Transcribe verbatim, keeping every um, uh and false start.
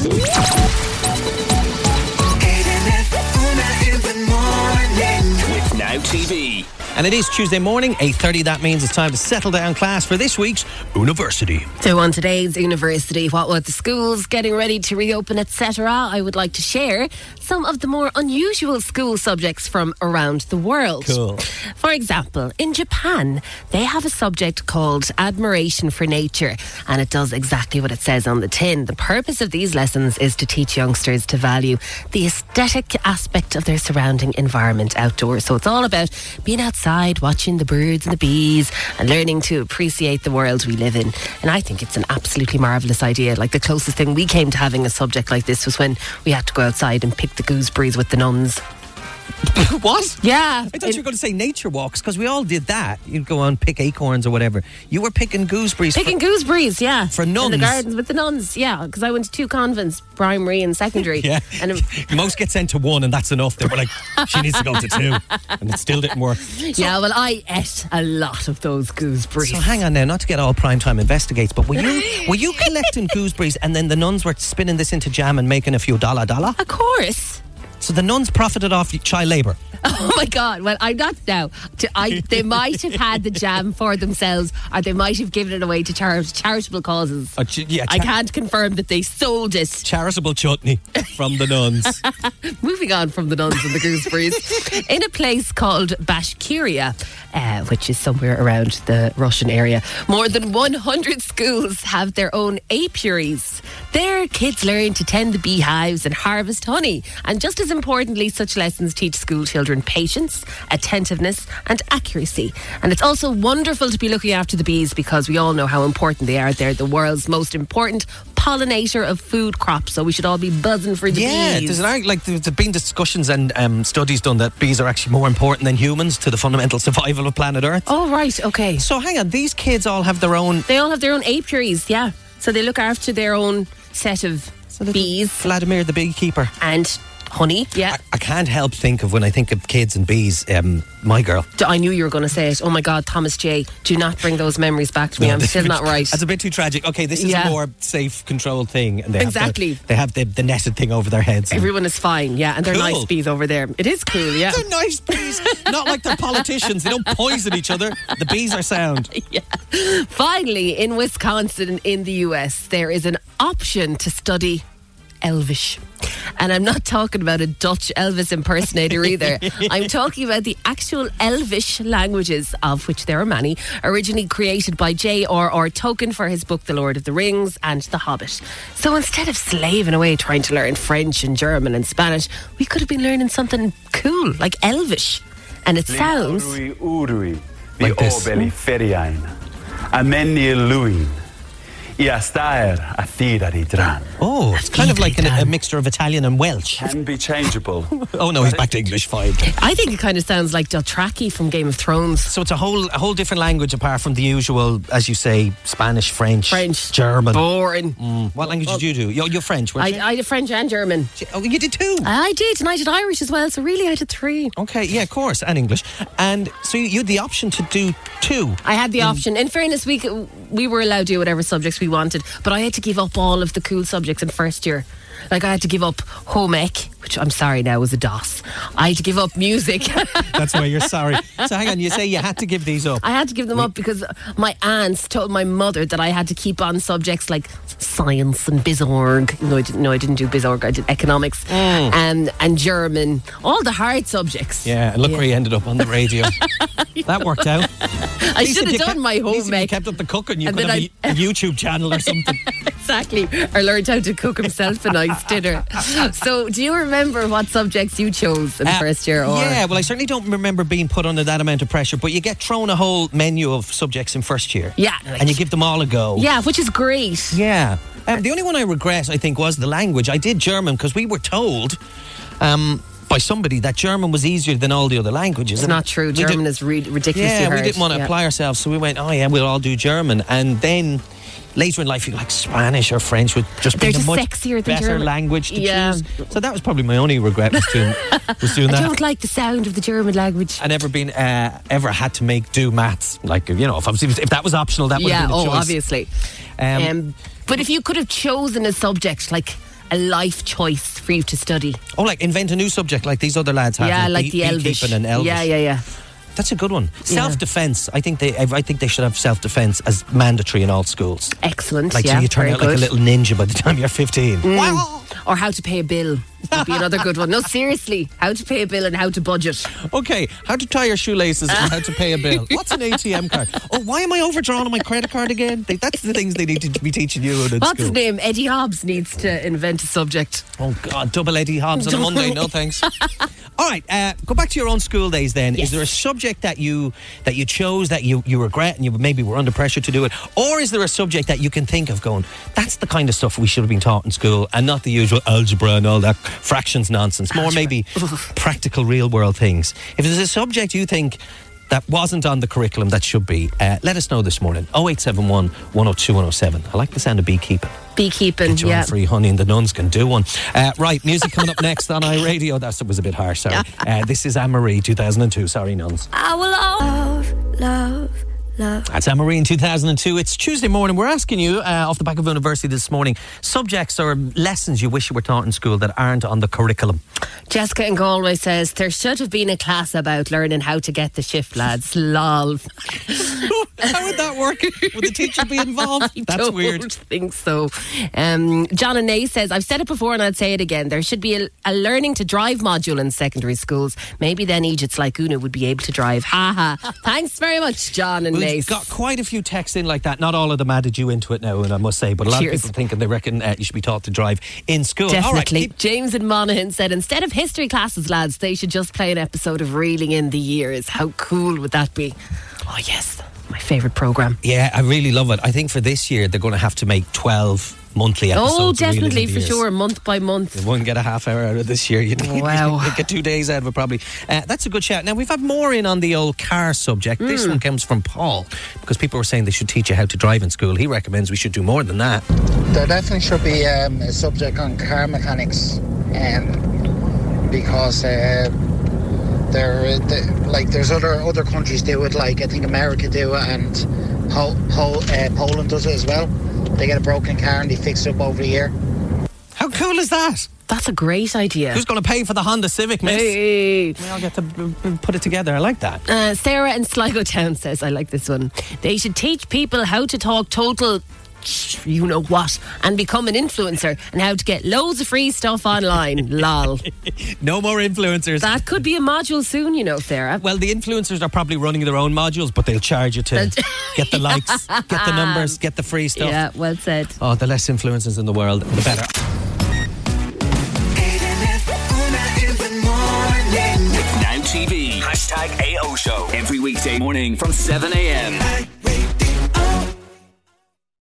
With Now T V. And it is Tuesday morning, eight thirty. That means it's time to settle down class for this week's University. So on today's University, what with the schools getting ready to reopen, et cetera, I would like to share some of the more unusual school subjects from around the world. Cool. For example, in Japan, they have a subject called Admiration for Nature, and it does exactly what it says on the tin. The purpose of these lessons is to teach youngsters to value the aesthetic aspect of their surrounding environment outdoors. So it's all about being outside, watching the birds and the bees and learning to appreciate the world we live in. And I think it's an absolutely marvellous idea. Like, the closest thing we came to having a subject like this was when we had to go outside and pick the gooseberries with the nuns. What? Yeah. I thought you were going to say nature walks, because we all did that. You'd go on, pick acorns or whatever. You were picking gooseberries. Picking for, gooseberries, yeah. For nuns. In the gardens with the nuns, yeah. Because I went to two convents, primary and secondary. Yeah. And it, most get sent to one, and that's enough. They were like, she needs to go to two. And it still didn't work. So, yeah, well, I ate a lot of those gooseberries. So hang on now, not to get all primetime investigates, but were you were you collecting gooseberries and then the nuns were spinning this into jam and making a few dollar dollar? Of course. So the nuns profited off child labour. Oh my God! Well, I'm not now. To, I, they might have had the jam for themselves, or they might have given it away to char- charitable causes. Uh, ch- yeah, I char- can't confirm that they sold it. Charitable chutney from the nuns. Moving on from the nuns and the gooseberries, in a place called Bashkiria, uh, which is somewhere around the Russian area, more than one hundred schools have their own apiaries. There, kids learn to tend the beehives and harvest honey. And just as importantly, such lessons teach school children patience, attentiveness and accuracy. And it's also wonderful to be looking after the bees, because we all know how important they are. They're the world's most important pollinator of food crops, so we should all be buzzing for the yeah, bees. there's an, like there's been discussions and um, studies done that bees are actually more important than humans to the fundamental survival of planet Earth. Oh, right, okay. So hang on, these kids all have their own... They all have their own apiaries, yeah. So they look after their own set of so bees. Vladimir the beekeeper. And honey, yeah. I, I can't help think of, when I think of kids and bees, um, my girl. I knew you were going to say it. Oh my God, Thomas J. Do not bring those memories back to me. No, I'm still bit, not right. That's a bit too tragic. Okay, this is Yeah. a more safe, controlled thing. And they Exactly. Have the, they have the, the netted thing over their heads. and- Everyone is fine, yeah. And they're Cool. nice bees over there. It is cool, yeah. They're nice bees. Not like they're politicians. They don't poison each other. The bees are sound. Yeah. Finally, in Wisconsin, in the U S, there is an option to study Elvish. And I'm not talking about a Dutch Elvis impersonator either. I'm talking about the actual Elvish languages, of which there are many, originally created by J R R Tolkien for his book The Lord of the Rings and The Hobbit. So instead of slaving away trying to learn French and German and Spanish, we could have been learning something cool, like Elvish. And it sounds like this. Oh, it's kind of like an, a mixture of Italian and Welsh. Can be changeable. Oh no, he's back to English. Fine. I think it kind of sounds like Dothraki from Game of Thrones. So it's a whole a whole different language apart from the usual, as you say, Spanish, French, French. German. Boring. Mm. What language did you do? You're, you're French, weren't I, you? I did French and German. Oh, you did too? I did, and I did Irish as well, so really I did three. Okay, yeah, of course, and English. And so you had the option to do two. I had the option. In fairness, we c- we were allowed to do whatever subjects we wanted, but I had to give up all of the cool subjects in first year. Like, I had to give up home ec, which I'm sorry now was a DOS. I had to give up music. That's why you're sorry. So hang on, you say you had to give these up. I had to give them up because my aunts told my mother that I had to keep on subjects like science and BizOrg. No, I didn't. No, I didn't do BizOrg. I did economics Mm. and and German. All the hard subjects. Yeah, and look Yeah. where you ended up on the radio. That worked out. I should have done my home ec. ec. kept up the cooking. You And could then have a, a YouTube channel or something. Exactly. Or learned how to cook himself a nice dinner. So, do you remember what subjects you chose in Uh, first year? Or Yeah, well, I certainly don't remember being put under that amount of pressure, but you get thrown a whole menu of subjects in first year. Yeah. And you give them all a go. Yeah, which is great. Yeah. Um, the only one I regret, I think, was the language. I did German because we were told um, by somebody that German was easier than all the other languages. It's And not true. we German did- is re- ridiculously Yeah, hard. we didn't want to Yeah. apply ourselves, so we went, oh yeah, we'll all do German. And then later in life, you like Spanish or French would just They're be a just much sexier than better German. language to Yeah. choose. So that was probably my only regret was doing, was doing I that. don't like the sound of the German language. I never been uh, ever had to make do maths. Like, you know, if, I was, if that was optional, that would Yeah, have been a oh, choice. obviously. Um, Um, but if you could have chosen a subject, like a life choice for you to study. Oh, like invent a new subject like these other lads have. Yeah, like the Elvish. Beekeeping and Elvish. Yeah, yeah, yeah. That's a good one. Self-defense. I think they. I think they should have self-defense as mandatory in all schools. Excellent. Like yeah, so, you turn very out like good. a little ninja by the time you're fifteen. Mm. Or how to pay a bill would be another good one. No, seriously, how to pay a bill and how to budget. Okay, how to tie your shoelaces and how to pay a bill. What's an A T M card? Oh, why am I overdrawn on my credit card again? They, that's the things they need to be teaching you in What's school. his name? Eddie Hobbs needs to invent a subject. Oh God, double Eddie Hobbs on a Monday. No thanks. All right, uh, go back to your own school days then. Yes. Is there a subject that you that you chose that you, you regret and you maybe were under pressure to do it? Or is there a subject that you can think of going, that's the kind of stuff we should have been taught in school and not the usual algebra and all that fractions nonsense. More Algebra. maybe practical real world things. If there's a subject you think that wasn't on the curriculum that should be, uh, let us know this morning. oh eight seven one, one oh two, one oh seven. I like the sound of beekeeping. Beekeeping, Get your yeah. own free honey and the nuns can do one. Uh, right, music coming up next on iRadio. That was a bit harsh, sorry. Uh, this is Anne-Marie, two thousand two. Sorry, nuns. I will love, love, love. That's Anne-Marie in two thousand two. It's Tuesday morning. We're asking you, uh, off the back of University this morning, subjects or lessons you wish you were taught in school that aren't on the curriculum. Jessica in Galway says, there should have been a class about learning how to get the shift, lads. Lol. How would that work? Would the teacher be involved? I That's don't weird. think so. Um, John and Nay says, I've said it before and I'd say it again. There should be a, a learning to drive module in secondary schools. Maybe then Egypt's like Una would be able to drive. Ha ha. Thanks very much, John and Nay. We've got quite a few texts in like that. Not all of them added you into it now, and I must say, but a lot Cheers. of people thinking they reckon uh, you should be taught to drive in school. All right, Definitely. keep- James in Monaghan said, instead of history classes, lads, they should just play an episode of Reeling in the Years. How cool would that be? Oh, yes. My favourite programme. Yeah, I really love it. I think for this year they're going to have to make twelve monthly episodes. Oh, of Reeling in definitely, the for Years. sure. Month by month. You wouldn't get a half hour out of this year. You'd need, Wow. you'd get two days out of it probably. Uh, that's a good shout. Now, we've had more in on the old car subject. Mm. This one comes from Paul, because people were saying they should teach you how to drive in school. He recommends we should do more than that. There definitely should be um, a subject on car mechanics, um, because uh, there, the, like, there's other other countries do it. Like I think America do it, and Pol- Pol- uh, Poland does it as well. They get a broken car and they fix it up over the year. How cool is that? That's a great idea. Who's going to pay for the Honda Civic, miss? Hey. We all get to b- b- put it together. I like that. Uh, Sarah in Sligo Town says, I like this one. They should teach people how to talk total you know what and become an influencer and how to get loads of free stuff online. Lol. No more influencers. That could be a module soon, you know, Sarah. Well, the influencers are probably running their own modules, but they'll charge you to get the likes, get the numbers, get the free stuff. Yeah, well said. Oh, the less influencers in the world, the better. Now T V. Hashtag A O Show. Every weekday morning from seven a.m.